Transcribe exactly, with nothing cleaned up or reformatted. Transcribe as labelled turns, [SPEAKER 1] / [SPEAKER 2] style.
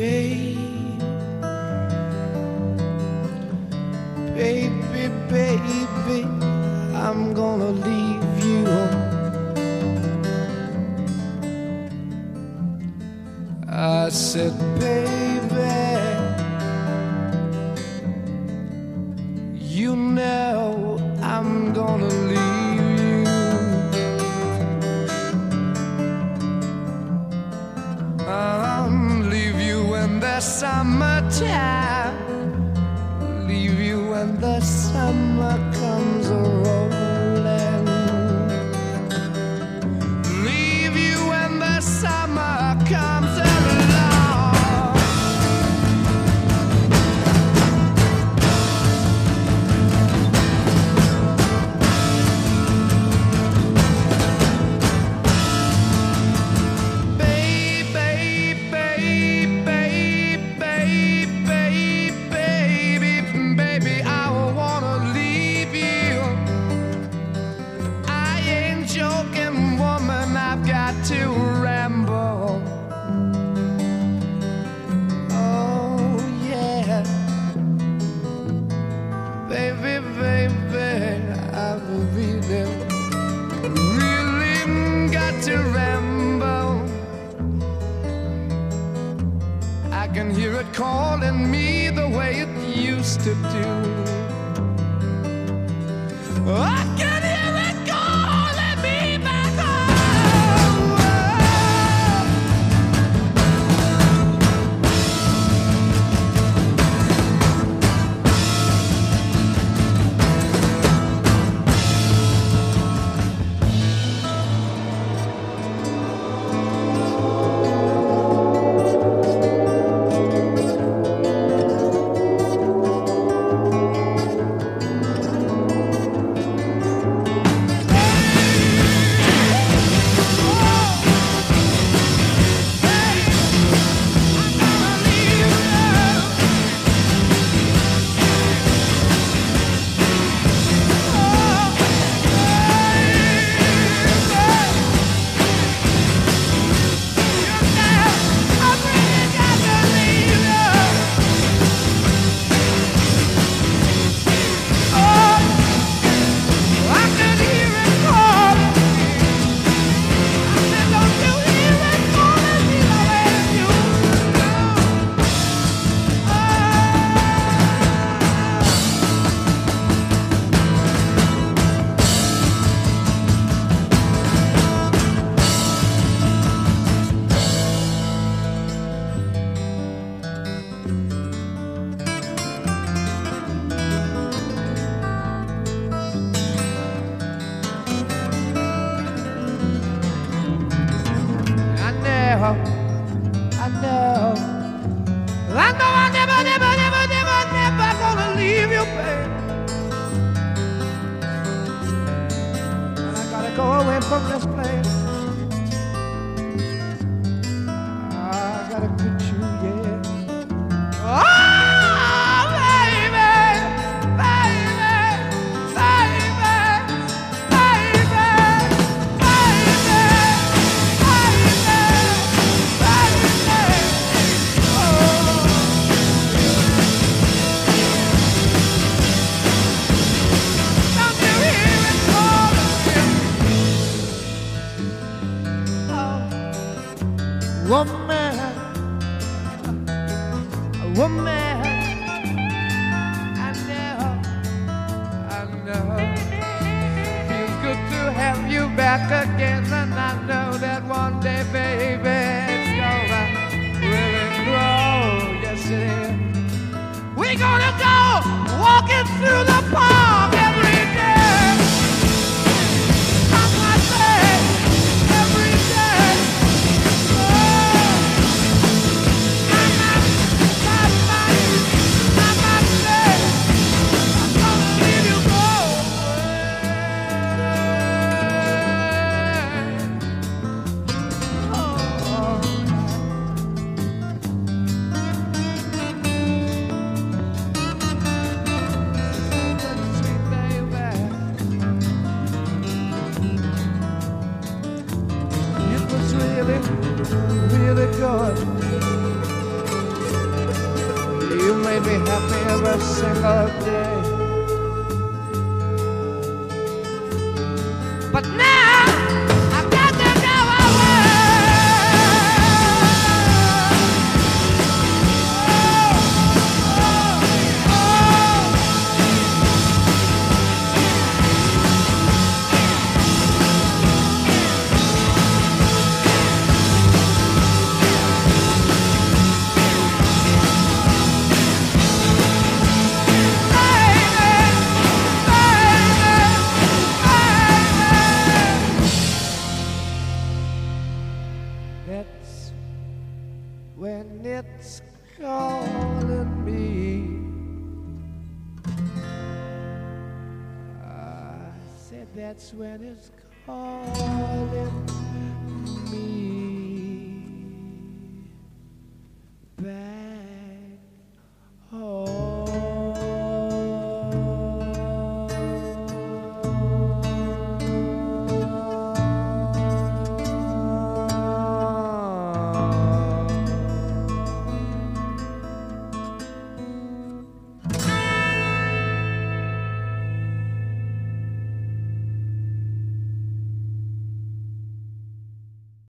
[SPEAKER 1] Baby, baby, I'm gonna leave you. I said, baby, you know I'm gonna leave you. I'll leave you in the summertime, leave you when the summer comes rolling, leave you when the summer comes along. To ramble, oh yeah, baby, baby, I've really, really got to ramble. I can hear it calling me the way it used to do. I can hear it calling me back home. I know, I know I never, never, never, never, never gonna leave you, baby. And I gotta go away from this place. I gotta quit you, yeah. Oh, baby, baby, baby, baby, woman, woman, I know, I know. Feels good to have you back again, and I know that one day, baby, it's gonna really grow. Yes, it is. We're gonna go walking through the park every day. I might say every day. made me happy every single day. But now I've got to go away. That's when it's calling me. I said that's when it's calling